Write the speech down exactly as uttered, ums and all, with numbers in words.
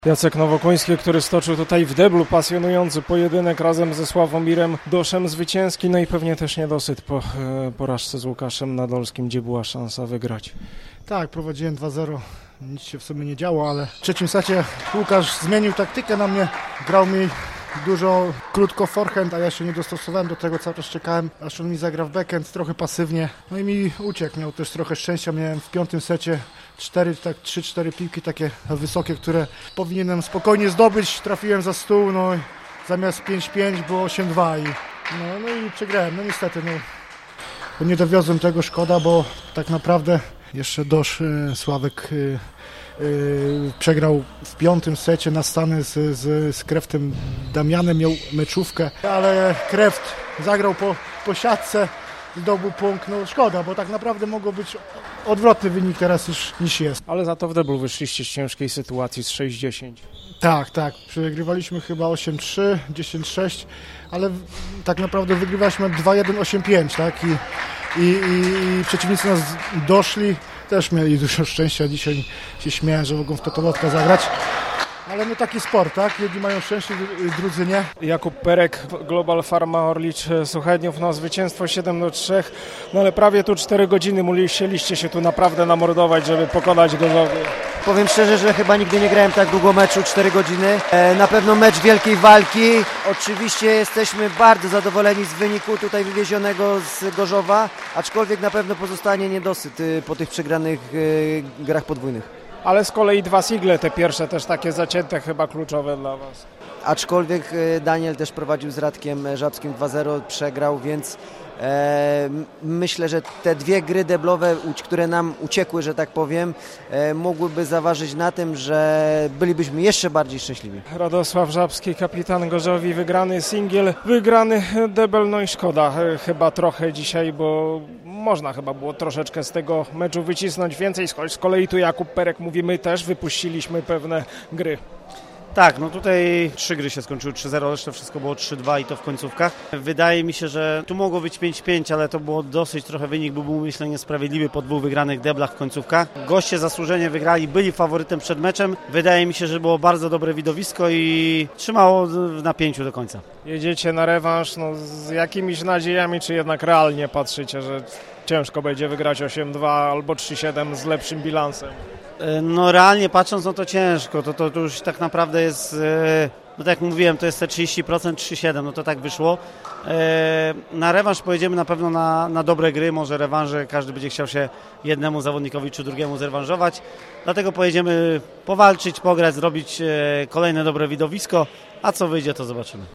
Jacek Nowokoński, który stoczył tutaj w deblu pasjonujący pojedynek razem ze Sławomirem Doszem zwycięski, no i pewnie też niedosyt po e, porażce z Łukaszem Nadolskim, gdzie była szansa wygrać. Tak, prowadziłem dwa zero, nic się w sumie nie działo, ale w trzecim secie Łukasz zmienił taktykę na mnie, grał mi dużo krótko forehand, a ja się nie dostosowałem do tego, cały czas czekałem, aż on mi zagra w backhand, trochę pasywnie, no i mi uciekł, miał też trochę szczęścia, miałem w piątym secie cztery, tak, trzy cztery piłki takie wysokie, które powinienem spokojnie zdobyć, trafiłem za stół, no i zamiast pięć pięć było osiem dwa i no, no i przegrałem, no niestety, no bo nie dowiozłem tego, szkoda, bo tak naprawdę jeszcze Dosz, Sławek yy, yy, przegrał w piątym secie na Stany z, z, z Kreftem Damianem, miał meczówkę, ale Kreft zagrał po, po siatce, zdobył punkt, no szkoda, bo tak naprawdę mogło być odwrotny wynik teraz niż, niż jest. Ale za to w deblu wyszliście z ciężkiej sytuacji z sześć dziesięć. Tak, tak, przegrywaliśmy chyba osiem trzy, dziesięć sześć, ale tak naprawdę wygrywaliśmy dwa jeden, osiem pięć, tak, i, i, i, i przeciwnicy nas doszli, też mieli dużo szczęścia, dzisiaj się śmiałem, że mogą w totolotka zagrać. Ale no taki sport, tak? Jedni mają szczęście, drudzy nie. Jakub Perek, Global Pharma Orlicz Suchedniów, no zwycięstwo siedem do trzech, no ale prawie tu cztery godziny musieliście się tu naprawdę namordować, żeby pokonać Gorzowie. Powiem szczerze, że chyba nigdy nie grałem tak długo meczu, cztery godziny. E, na pewno mecz wielkiej walki. Oczywiście jesteśmy bardzo zadowoleni z wyniku tutaj wywiezionego z Gorzowa, aczkolwiek na pewno pozostanie niedosyt y, po tych przegranych y, grach podwójnych. Ale z kolei dwa single, te pierwsze też takie zacięte, chyba kluczowe dla was. Aczkolwiek Daniel też prowadził z Radkiem Żabskim dwa zero, przegrał, więc e, myślę, że te dwie gry deblowe, które nam uciekły, że tak powiem, e, mogłyby zaważyć na tym, że bylibyśmy jeszcze bardziej szczęśliwi. Radosław Żabski, kapitan Gorzowi, wygrany singiel, wygrany debel, no i szkoda chyba trochę dzisiaj, bo można chyba było troszeczkę z tego meczu wycisnąć więcej, z kolei tu Jakub Perek mówi, my też wypuściliśmy pewne gry. Tak, no tutaj trzy gry się skończyły trzy zero, jeszcze wszystko było trzy dwa i to w końcówkach. Wydaje mi się, że tu mogło być pięć pięć, ale to było dosyć trochę wynik, bo był myślę niesprawiedliwy po dwóch wygranych deblach w końcówkach. Goście zasłużenie wygrali, byli faworytem przed meczem. Wydaje mi się, że było bardzo dobre widowisko i trzymało w napięciu do końca. Jedziecie na rewanż, no z jakimiś nadziejami, czy jednak realnie patrzycie, że ciężko będzie wygrać osiem dwa albo trzy siedem z lepszym bilansem? No realnie patrząc, no to ciężko, to, to, to już tak naprawdę jest, no tak jak mówiłem, to jest te trzydzieści procent, trzy siedem, no to tak wyszło. Na rewanż pojedziemy na pewno na, na dobre gry, może rewanże, każdy będzie chciał się jednemu zawodnikowi czy drugiemu zrewanżować, dlatego pojedziemy powalczyć, pograć, zrobić kolejne dobre widowisko, a co wyjdzie, to zobaczymy.